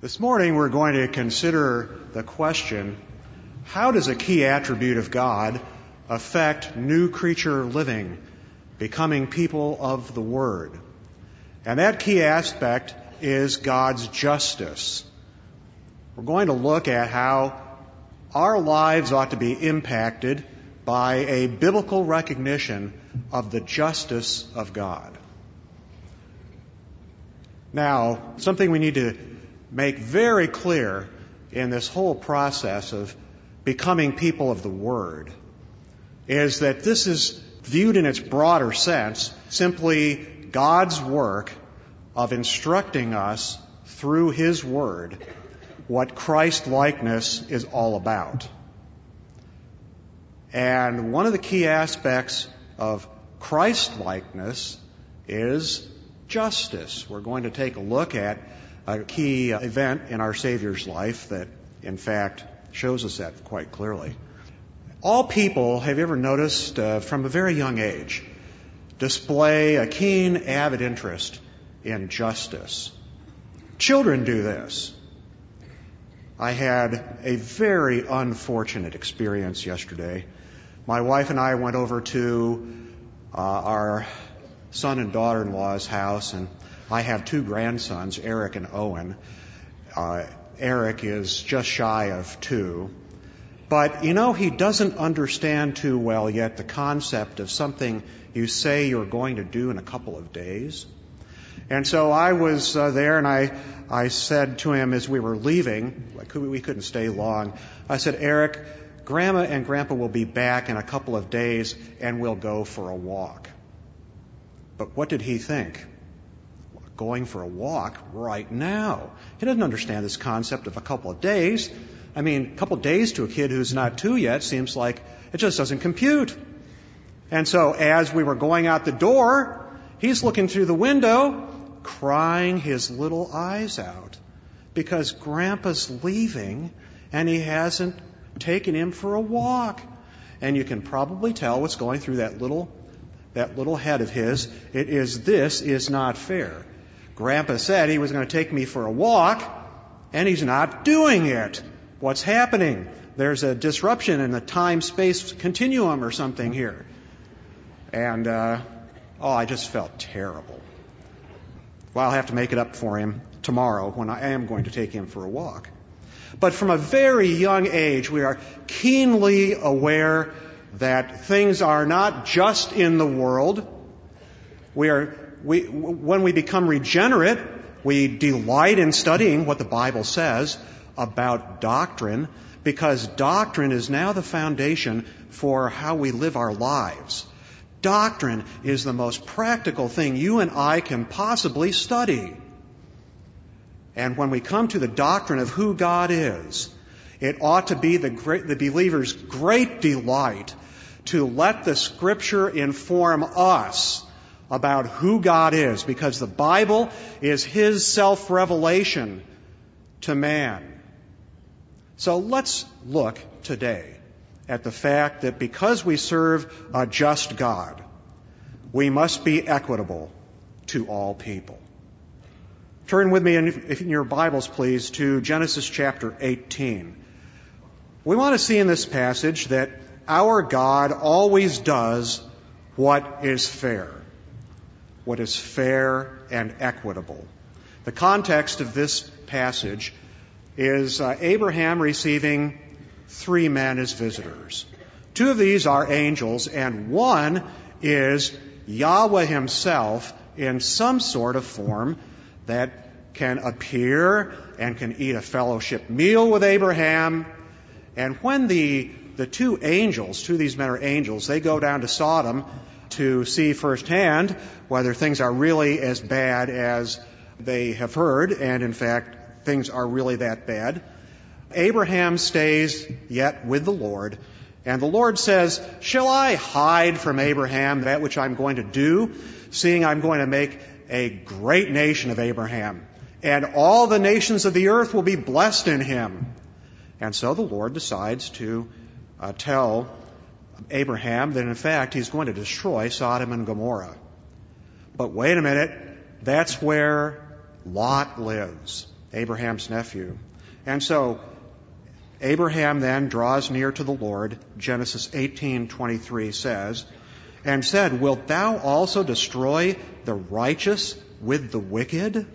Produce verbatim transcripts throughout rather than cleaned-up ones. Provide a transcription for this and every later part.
This morning we're going to consider the question, how does a key attribute of God affect new creature living, becoming people of the Word? And that key aspect is God's justice. We're going to look at how our lives ought to be impacted by a biblical recognition of the justice of God. Now, something we need to make very clear in this whole process of becoming people of the Word is that this is viewed in its broader sense, simply God's work of instructing us through His Word what Christ-likeness is all about. And one of the key aspects of Christ-likeness is justice. We're going to take a look at a key event in our Savior's life that, in fact, shows us that quite clearly. All people, have you ever noticed, uh, from a very young age, display a keen, avid interest in justice. Children do this. I had a very unfortunate experience yesterday. My wife and I went over to uh, our son and daughter-in-law's house, and I have two grandsons, Eric and Owen. Uh, Eric is just shy of two. But, you know, he doesn't understand too well yet the concept of something you say you're going to do in a couple of days. And so I was uh, there, and I, I said to him as we were leaving, we couldn't stay long, I said, Eric, Grandma and Grandpa will be back in a couple of days, and we'll go for a walk. But what did he think? Going for a walk right now. He doesn't understand this concept of a couple of days. I mean, a couple of days to a kid who's not two yet seems like it just doesn't compute. And so as we were going out the door, he's looking through the window, crying his little eyes out because Grandpa's leaving and he hasn't taken him for a walk. And you can probably tell what's going through that little, that little head of his. It is, this is not fair. Grandpa said he was going to take me for a walk, and he's not doing it. What's happening? There's a disruption in the time-space continuum or something here. And, uh, oh, I just felt terrible. Well, I'll have to make it up for him tomorrow when I am going to take him for a walk. But from a very young age, we are keenly aware that things are not just in the world. We are, we, when we become regenerate, we delight in studying what the Bible says about doctrine, because doctrine is now the foundation for how we live our lives. Doctrine is the most practical thing you and I can possibly study. And when we come to the doctrine of who God is, it ought to be the, great, the believer's great delight to let the Scripture inform us about who God is, because the Bible is His self-revelation to man. So let's look today at the fact that because we serve a just God, we must be equitable to all people. Turn with me in, in your Bibles, please, to Genesis chapter eighteen. We want to see in this passage that our God always does what is fair, what is fair and equitable. The context of this passage is uh, Abraham receiving three men as visitors. Two of these are angels, and one is Yahweh Himself in some sort of form that can appear and can eat a fellowship meal with Abraham. And when the the two angels, two of these men are angels, they go down to Sodom to see firsthand whether things are really as bad as they have heard, and in fact, things are really that bad. Abraham stays yet with the Lord, and the Lord says, "Shall I hide from Abraham that which I'm going to do, seeing I'm going to make a great nation of Abraham, and all the nations of the earth will be blessed in him?" And so the Lord decides to uh, tell Abraham that in fact He's going to destroy Sodom and Gomorrah. But wait a minute, that's where Lot lives. Abraham's nephew. And so Abraham then draws near to the Lord. Genesis eighteen twenty-three says, and said, wilt thou also destroy the righteous with the wicked?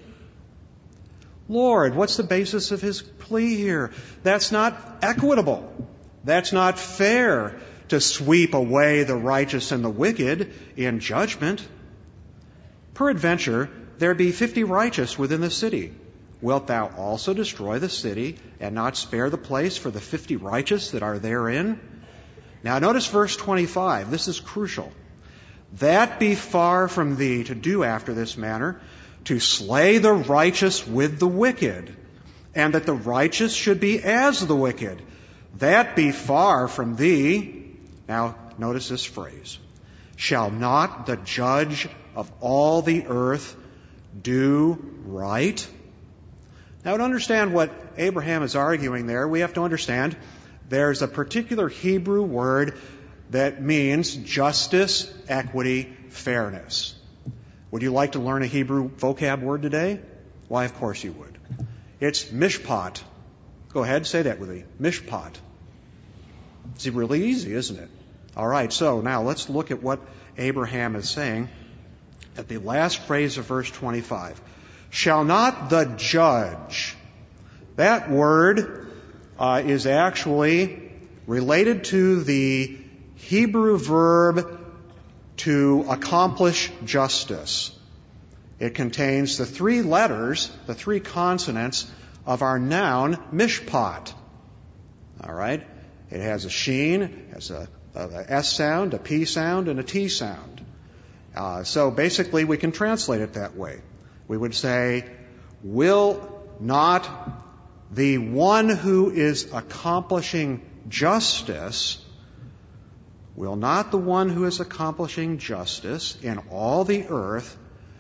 Lord, what's the basis of his plea here? That's not equitable. That's not fair to sweep away the righteous and the wicked in judgment. Peradventure, there be fifty righteous within the city. Wilt thou also destroy the city and not spare the place for the fifty righteous that are therein? Now notice verse twenty-five. This is crucial. That be far from thee to do after this manner, to slay the righteous with the wicked, and that the righteous should be as the wicked. That be far from thee. Now notice this phrase. Shall not the judge of all the earth do right? Now, to understand what Abraham is arguing there, we have to understand there's a particular Hebrew word that means justice, equity, fairness. Would you like to learn a Hebrew vocab word today? Why, of course you would. It's mishpat. Go ahead, say that with me. Mishpat. It's really easy, isn't it? All right, so now let's look at what Abraham is saying at the last phrase of verse twenty-five. Shall not the judge. That word uh, is actually related to the Hebrew verb to accomplish justice. It contains the three letters, the three consonants of our noun, mishpat. All right? It has a sheen, it has a, a, a S sound, a P sound, and a T sound. Uh, so basically we can translate it that way. We would say, will not the one who is accomplishing justice, will not the one who is accomplishing justice in all the earth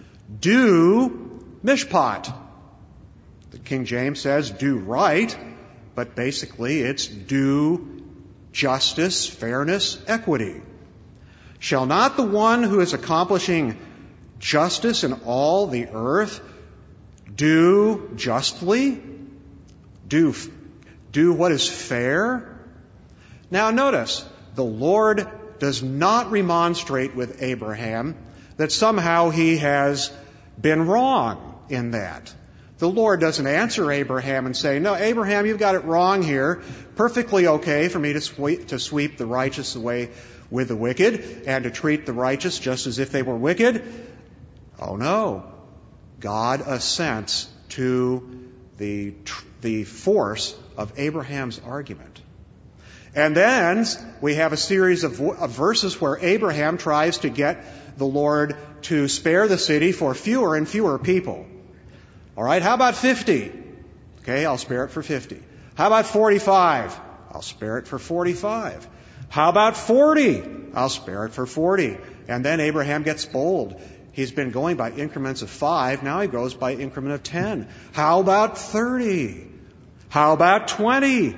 do mishpat? The King James says do right, but basically it's do justice, fairness, equity. Shall not the one who is accomplishing justice in all the earth do justly? Do, do what is fair? Now notice, the Lord does not remonstrate with Abraham that somehow he has been wrong in that. The Lord doesn't answer Abraham and say, no, Abraham, you've got it wrong here. Perfectly okay for me to sweep, to sweep the righteous away with the wicked and to treat the righteous just as if they were wicked. Oh no. God assents to the, the force of Abraham's argument. And then we have a series of, of verses where Abraham tries to get the Lord to spare the city for fewer and fewer people. All right, how about fifty? Okay, I'll spare it for fifty. How about forty-five? I'll spare it for forty-five. How about forty? I'll spare it for forty. And then Abraham gets bold. He's been going by increments of five. Now he goes by increment of ten. How about thirty? How about twenty?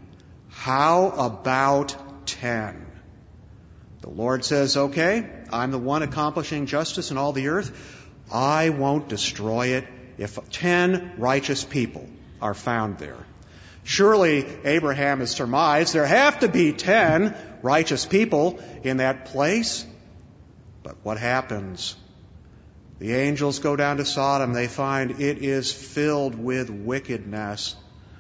How about ten? The Lord says, okay, I'm the one accomplishing justice in all the earth. I won't destroy it if ten righteous people are found there. Surely Abraham has surmised there have to be ten righteous people in that place. But what happens? The angels go down to Sodom. They find it is filled with wickedness.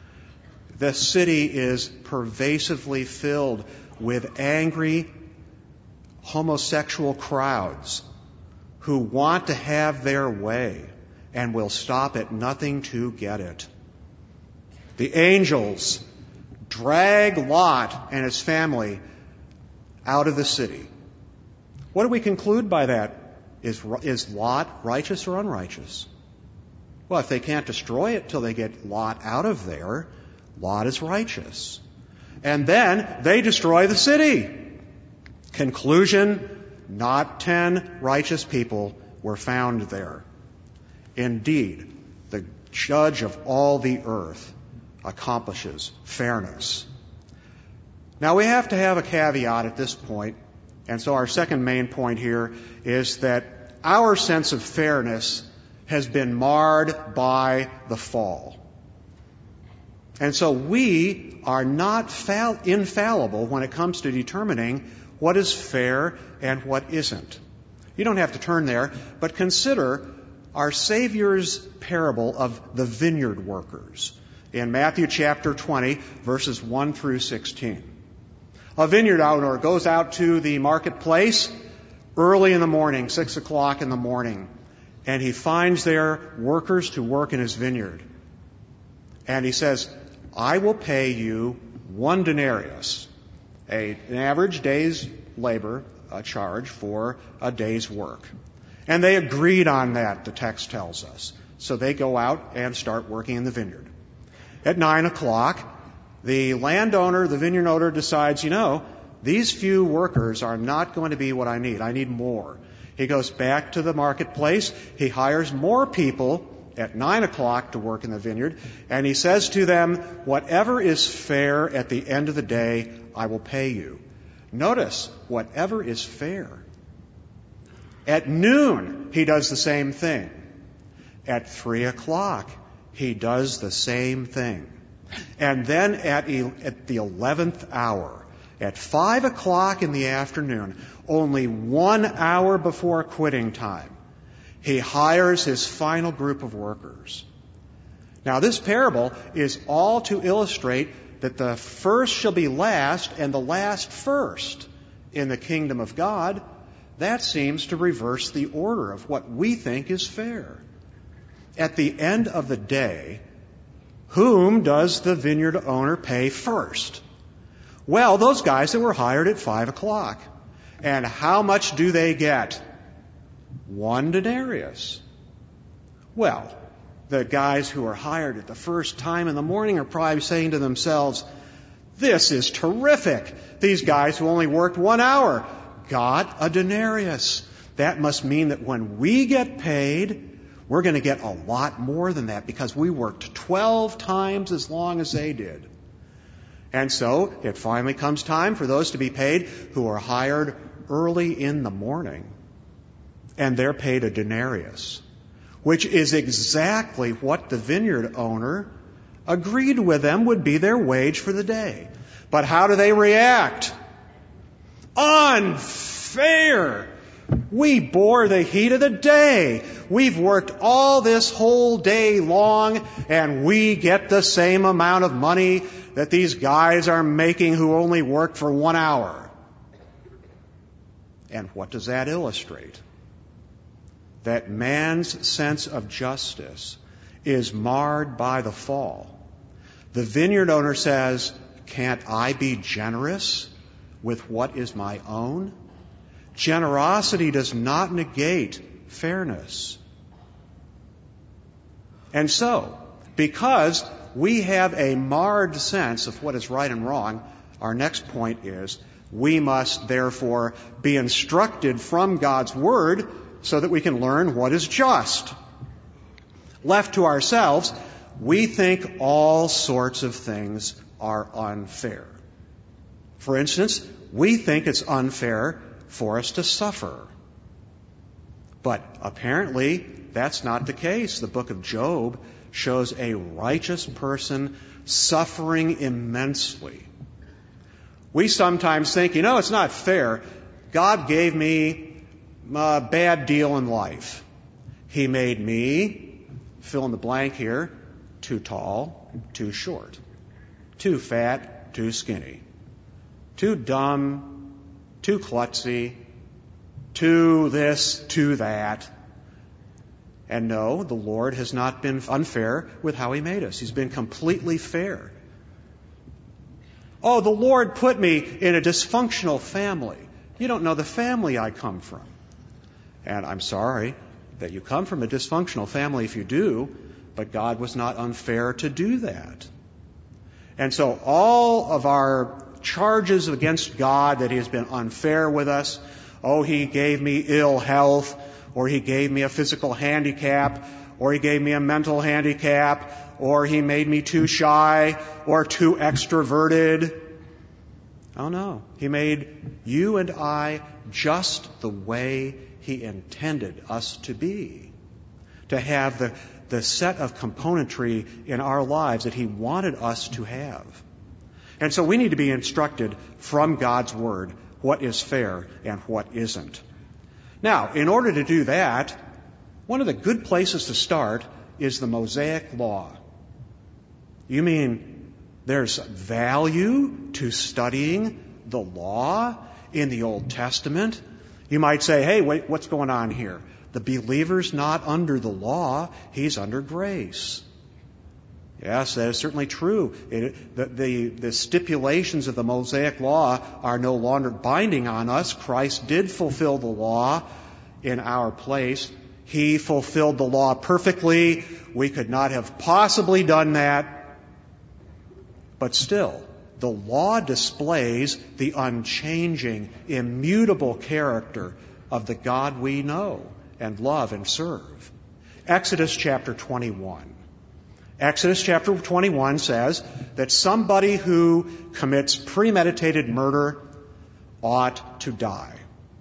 The city is pervasively filled with angry homosexual crowds who want to have their way and will stop at nothing to get it. The angels drag Lot and his family out of the city. What do we conclude by that? Is, is Lot righteous or unrighteous? Well, if they can't destroy it till they get Lot out of there, Lot is righteous. And then they destroy the city. Conclusion, not ten righteous people were found there. Indeed, the judge of all the earth accomplishes fairness. Now we have to have a caveat at this point, and so our second main point here is that our sense of fairness has been marred by the fall. And so we are not fall- infallible when it comes to determining what is fair and what isn't. You don't have to turn there, but consider our Savior's parable of the vineyard workers in Matthew chapter twenty, verses one through sixteen. A vineyard owner goes out to the marketplace early in the morning, six o'clock in the morning, and he finds there workers to work in his vineyard. And he says, I will pay you one denarius, a, an average day's labor a charge for a day's work. And they agreed on that, the text tells us. So they go out and start working in the vineyard. At nine o'clock, the landowner, the vineyard owner, decides, you know, these few workers are not going to be what I need. I need more. He goes back to the marketplace. He hires more people at nine o'clock to work in the vineyard. And he says to them, whatever is fair at the end of the day, I will pay you. Notice, whatever is fair. At noon, he does the same thing. At three o'clock, he does the same thing. And then at, e- at the eleventh hour, at five o'clock in the afternoon, only one hour before quitting time, he hires his final group of workers. Now, this parable is all to illustrate that the first shall be last and the last first in the kingdom of God. That seems to reverse the order of what we think is fair. At the end of the day, whom does the vineyard owner pay first? Well, those guys that were hired at five o'clock. And how much do they get? One denarius. Well, the guys who are hired at the first time in the morning are probably saying to themselves, this is terrific. These guys who only worked one hour got a denarius. That must mean that when we get paid, we're going to get a lot more than that because we worked twelve times as long as they did. And so it finally comes time for those to be paid who are hired early in the morning. And they're paid a denarius, which is exactly what the vineyard owner agreed with them would be their wage for the day. But how do they react? Unfair! We bore the heat of the day. We've worked all this whole day long, and we get the same amount of money that these guys are making who only worked for one hour. And what does that illustrate? That man's sense of justice is marred by the fall. The vineyard owner says, can't I be generous with what is my own? Generosity does not negate fairness. And so, because we have a marred sense of what is right and wrong, our next point is we must therefore be instructed from God's Word so that we can learn what is just. Left to ourselves, we think all sorts of things are unfair. For instance, we think it's unfair for us to suffer. But apparently, that's not the case. The book of Job shows a righteous person suffering immensely. We sometimes think, you know, it's not fair. God gave me a bad deal in life. He made me, fill in the blank here, too tall, too short, too fat, too skinny, too dumb, too klutzy, too this, too that. And no, the Lord has not been unfair with how He made us. He's been completely fair. Oh, the Lord put me in a dysfunctional family. You don't know the family I come from. And I'm sorry that you come from a dysfunctional family if you do, but God was not unfair to do that. And so all of our charges against God that He has been unfair with us, oh, He gave me ill health, or He gave me a physical handicap, or He gave me a mental handicap, or He made me too shy, or too extroverted. Oh no, He made you and I just the way He intended us to be. To have the the set of componentry in our lives that He wanted us to have. And so we need to be instructed from God's Word what is fair and what isn't. Now, in order to do that, one of the good places to start is the Mosaic Law. You mean there's value to studying the law in the Old Testament? You might say, hey, wait, what's going on here? The believer's not under the law, he's under grace. Yes, that is certainly true. It, the, the, the stipulations of the Mosaic Law are no longer binding on us. Christ did fulfill the law in our place. He fulfilled the law perfectly. We could not have possibly done that. But still, the law displays the unchanging, immutable character of the God we know and love and serve. Exodus chapter twenty-one. Exodus chapter twenty-one says that somebody who commits premeditated murder ought to die.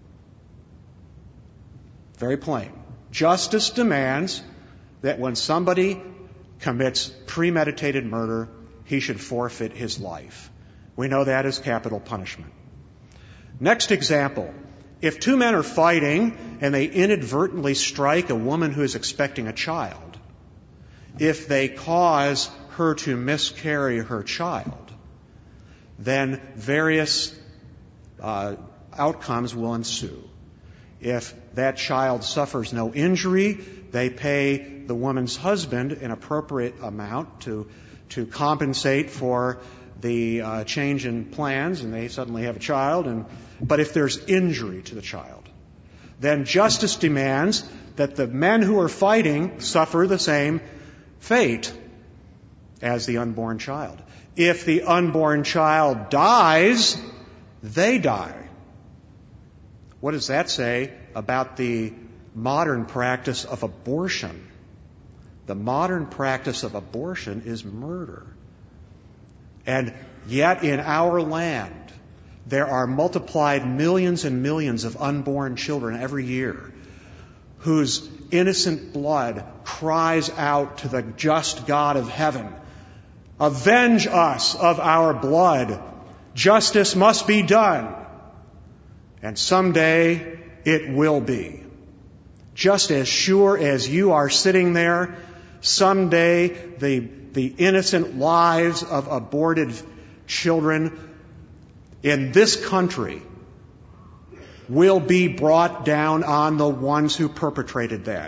Very plain. Justice demands that when somebody commits premeditated murder, he should forfeit his life. We know that as capital punishment. Next example. If two men are fighting and they inadvertently strike a woman who is expecting a child, if they cause her to miscarry her child, then various uh, outcomes will ensue. If that child suffers no injury, they pay the woman's husband an appropriate amount to to compensate for the uh, change in plans, and they suddenly have a child. And but if there's injury to the child, then justice demands that the men who are fighting suffer the same fate as the unborn child. If the unborn child dies, they die. What does that say about the modern practice of abortion? The modern practice of abortion is murder. And yet in our land, there are multiplied millions and millions of unborn children every year whose innocent blood cries out to the just God of heaven, "Avenge us of our blood. Justice must be done." And someday it will be. Just as sure as you are sitting there, someday the, the innocent lives of aborted children in this country will be brought down on the ones who perpetrated that.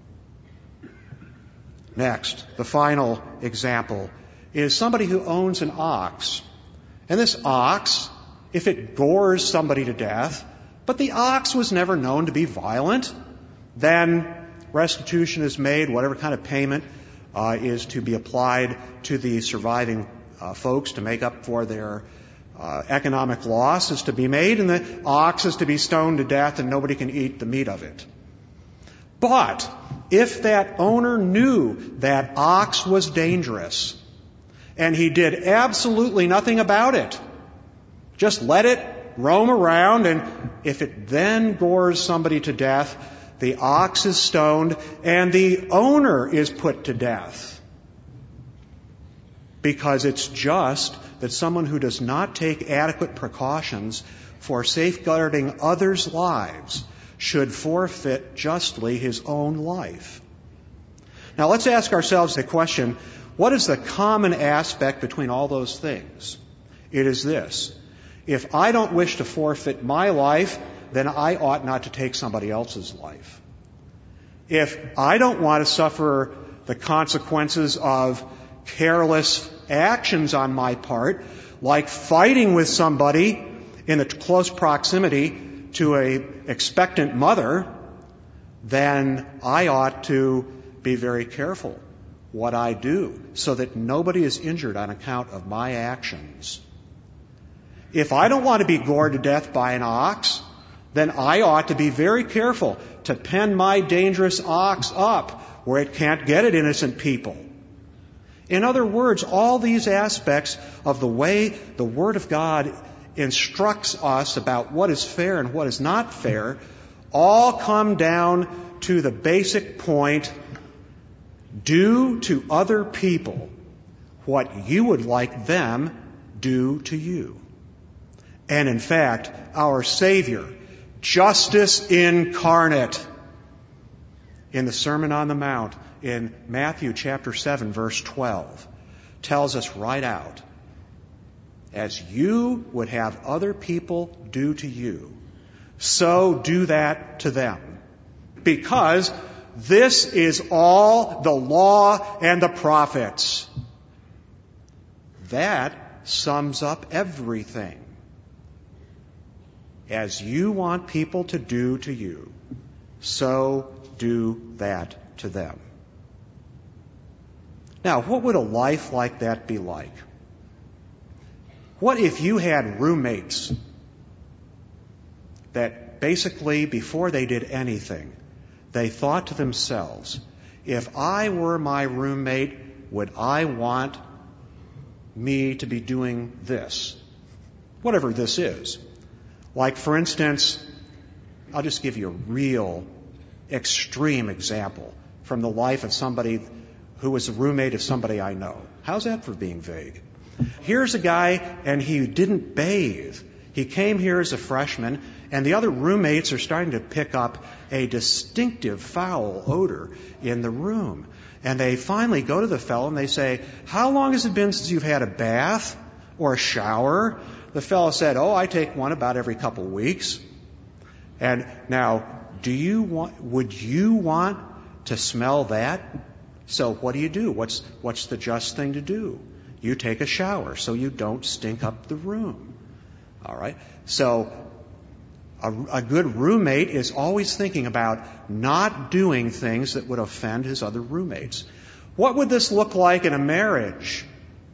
Next, the final example is somebody who owns an ox. And this ox, if it gores somebody to death, but the ox was never known to be violent, then restitution is made, whatever kind of payment uh, is to be applied to the surviving uh, folks to make up for their uh, economic loss is to be made, and the ox is to be stoned to death and nobody can eat the meat of it. But if that owner knew that ox was dangerous and he did absolutely nothing about it, just let it roam around, and if it then gores somebody to death, the ox is stoned and the owner is put to death. Because it's just that someone who does not take adequate precautions for safeguarding others' lives should forfeit justly his own life. Now let's ask ourselves the question, what is the common aspect between all those things? It is this: if I don't wish to forfeit my life, then I ought not to take somebody else's life. If I don't want to suffer the consequences of careless actions on my part, like fighting with somebody in a close proximity to an expectant mother, then I ought to be very careful what I do so that nobody is injured on account of my actions. If I don't want to be gored to death by an ox, then I ought to be very careful to pen my dangerous ox up where it can't get at innocent people. In other words, all these aspects of the way the Word of God instructs us about what is fair and what is not fair all come down to the basic point: Do to other people what you would like them do to you. And in fact, our Savior, justice incarnate, in the Sermon on the Mount in Matthew chapter seven, verse twelve, tells us right out, as you would have other people do to you, so do that to them. Because this is all the law and the prophets. That sums up everything. As you want people to do to you, so do that to them. Now, what would a life like that be like? What if you had roommates that basically, before they did anything, they thought to themselves, if I were my roommate, would I want me to be doing this? Whatever this is. Like, for instance, I'll just give you a real extreme example from the life of somebody who was a roommate of somebody I know. How's that for being vague? Here's a guy, and he didn't bathe. He came here as a freshman, and the other roommates are starting to pick up a distinctive foul odor in the room. And they finally go to the fellow and they say, how long has it been since you've had a bath or a shower? The fellow said, oh, I take one about every couple of weeks. And now, do you want, would you want to smell that? So what do you do? What's, what's the just thing to do? You take a shower so you don't stink up the room. All right? So a, a good roommate is always thinking about not doing things that would offend his other roommates. What would this look like in a marriage?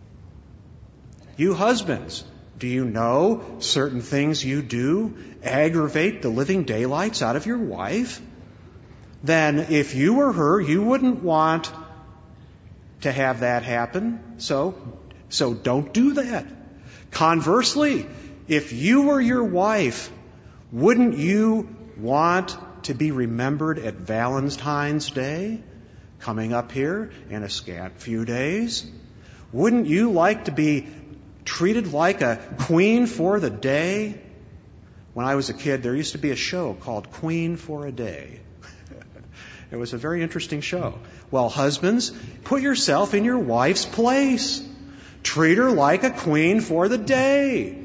You husbands, do you know certain things you do aggravate the living daylights out of your wife? Then if you were her, you wouldn't want to have that happen. So, so don't do that. Conversely, if you were your wife, wouldn't you want to be remembered at Valentine's Day, coming up here in a scant few days? Wouldn't you like to be treated like a queen for the day? When I was a kid, there used to be a show called Queen for a Day. It was a very interesting show. Well, husbands, put yourself in your wife's place. Treat her like a queen for the day.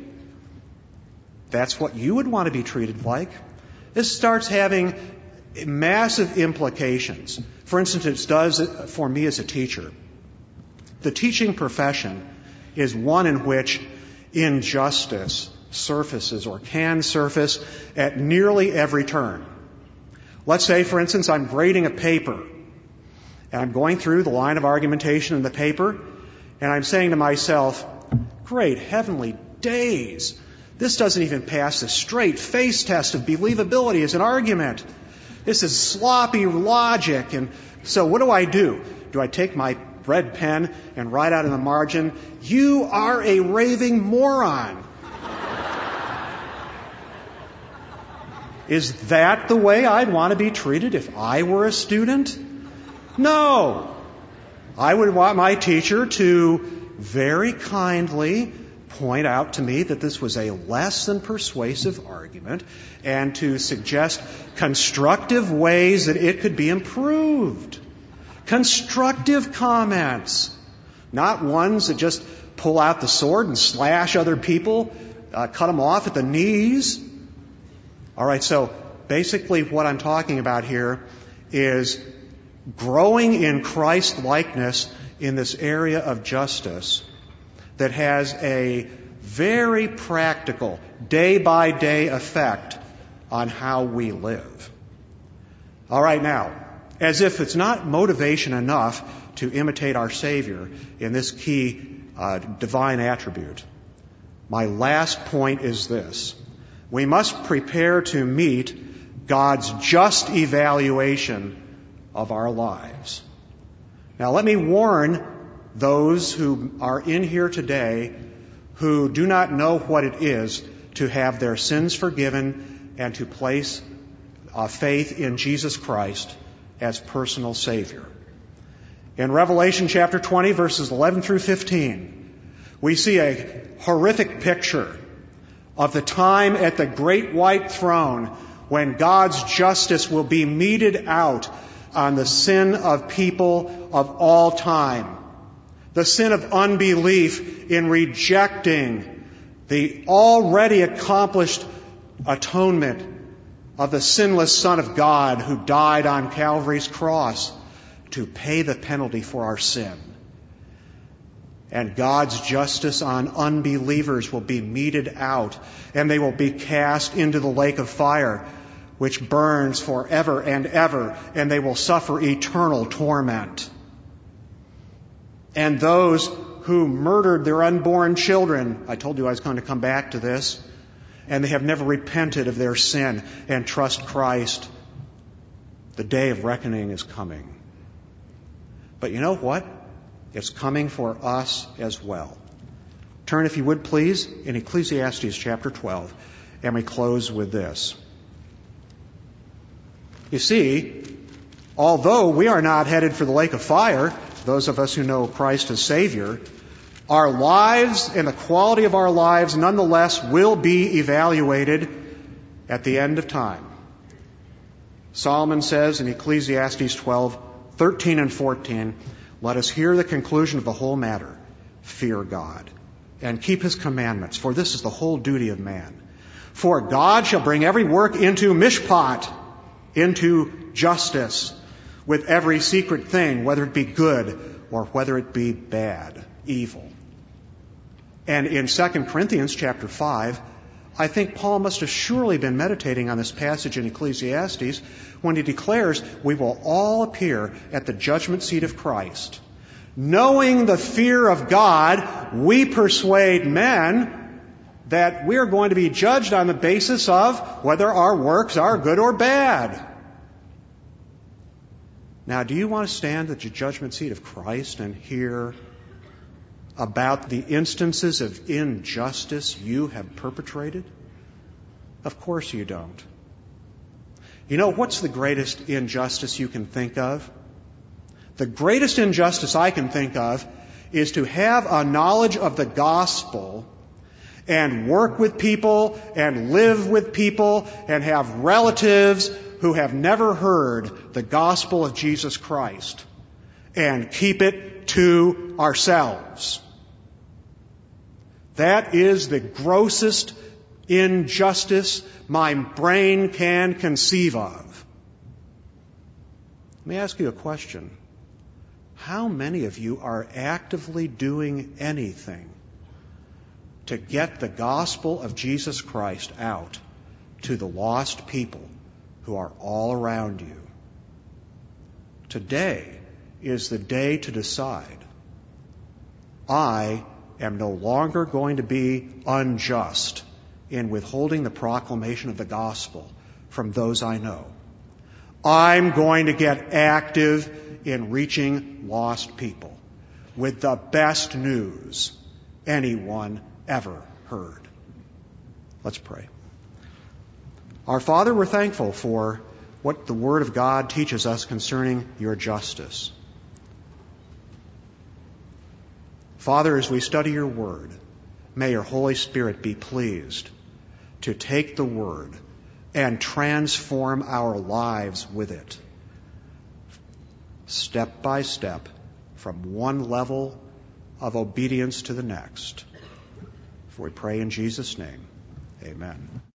That's what you would want to be treated like. This starts having massive implications. For instance, it does for me as a teacher. The teaching profession is one in which injustice surfaces or can surface at nearly every turn. Let's say, for instance, I'm grading a paper, and I'm going through the line of argumentation in the paper, and I'm saying to myself, great heavenly days, this doesn't even pass the straight face test of believability as an argument. This is sloppy logic. And so what do I do? Do I take my red pen and write out in the margin, you are a raving moron? Is that the way I'd want to be treated if I were a student? No. I would want my teacher to very kindly point out to me that this was a less than persuasive argument and to suggest constructive ways that it could be improved. Constructive comments, not ones that just pull out the sword and slash other people, uh, cut them off at the knees. All right, so basically what I'm talking about here is growing in Christ likeness in this area of justice that has a very practical, day-by-day effect on how we live. All right, now, as if it's not motivation enough to imitate our Savior in this key uh, divine attribute, my last point is this. We must prepare to meet God's just evaluation of our lives. Now, let me warn those who are in here today who do not know what it is to have their sins forgiven and to place uh, faith in Jesus Christ as personal Savior. In Revelation chapter twenty, verses eleven through fifteen, we see a horrific picture of the time at the great white throne when God's justice will be meted out on the sin of people of all time. The sin of unbelief in rejecting the already accomplished atonement of the sinless Son of God who died on Calvary's cross to pay the penalty for our sin. And God's justice on unbelievers will be meted out, and they will be cast into the lake of fire, which burns forever and ever, and they will suffer eternal torment. And those who murdered their unborn children, I told you I was going to come back to this, and they have never repented of their sin and trust Christ, the day of reckoning is coming. But you know what? It's coming for us as well. Turn, if you would please, in Ecclesiastes chapter twelve, and we close with this. You see, although we are not headed for the lake of fire, those of us who know Christ as Savior, our lives and the quality of our lives nonetheless will be evaluated at the end of time. Solomon says in Ecclesiastes twelve, thirteen and fourteen, let us hear the conclusion of the whole matter. Fear God and keep his commandments, for this is the whole duty of man. For God shall bring every work into mishpat, into justice, with every secret thing, whether it be good or whether it be bad, evil. And in Second Corinthians chapter five, I think Paul must have surely been meditating on this passage in Ecclesiastes when he declares, we will all appear at the judgment seat of Christ. Knowing the fear of God, we persuade men that we are going to be judged on the basis of whether our works are good or bad. Now, do you want to stand at the judgment seat of Christ and hear about the instances of injustice you have perpetrated? Of course you don't. You know, what's the greatest injustice you can think of? The greatest injustice I can think of is to have a knowledge of the gospel and work with people and live with people and have relatives who have never heard the gospel of Jesus Christ and keep it to ourselves. That is the grossest injustice my brain can conceive of. Let me ask you a question. How many of you are actively doing anything to get the gospel of Jesus Christ out to the lost people who are all around you? Today is the day to decide. I am no longer going to be unjust in withholding the proclamation of the gospel from those I know. I'm going to get active in reaching lost people with the best news anyone ever heard. Let's pray. Our Father, we're thankful for what the Word of God teaches us concerning your justice. Father, as we study your Word, may your Holy Spirit be pleased to take the Word and transform our lives with it, step by step, from one level of obedience to the next. For we pray in Jesus' name, amen.